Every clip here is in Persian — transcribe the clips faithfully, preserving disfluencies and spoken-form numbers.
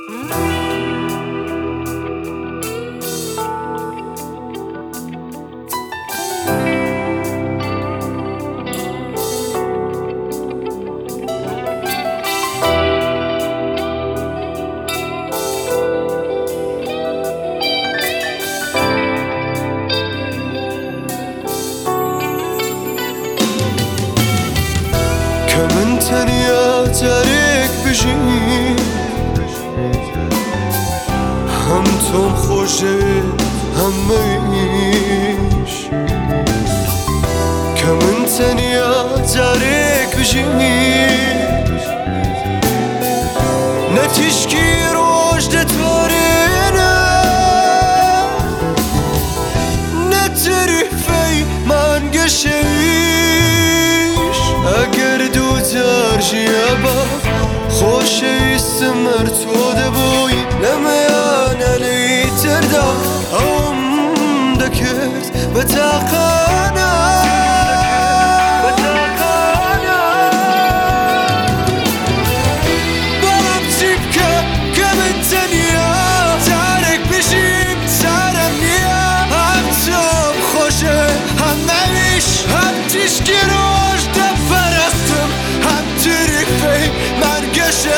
من تنیا ترک بشین هم تون خوشه همه ایش که من تنیا ترک بشین نتیشکی روش دتوارینه نتریفی من گشیش اگر دو ترجیبا خوش استمر تو دبوی نمیان علی تردا هم دکرد بتاقانا بالم تیبکه که من تنیا ترک بشیم سرم نیا هم توم خوشه هم نمیش هم تیشکی روش دفرستم هم تریفی من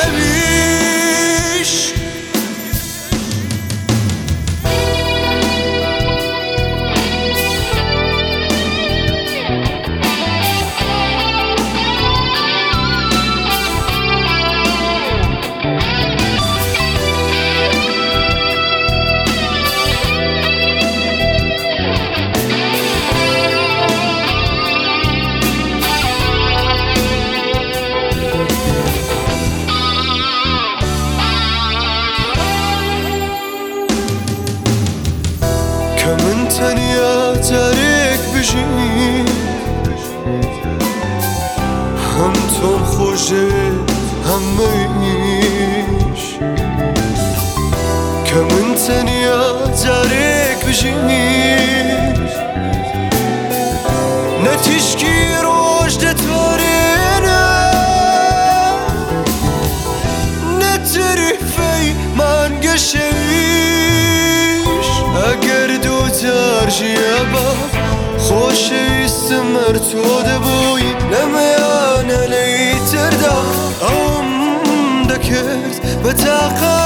گشمیش من تنیا ترک بشین هم تون خوشه همه ایش که من تنیا ترک بشین نتیشکی روش دتوارینه نتریفی من گشیش اگر دو ترجیبا خوش استمر تو دبوی نمیان علی تردا هم دکرد بتاقا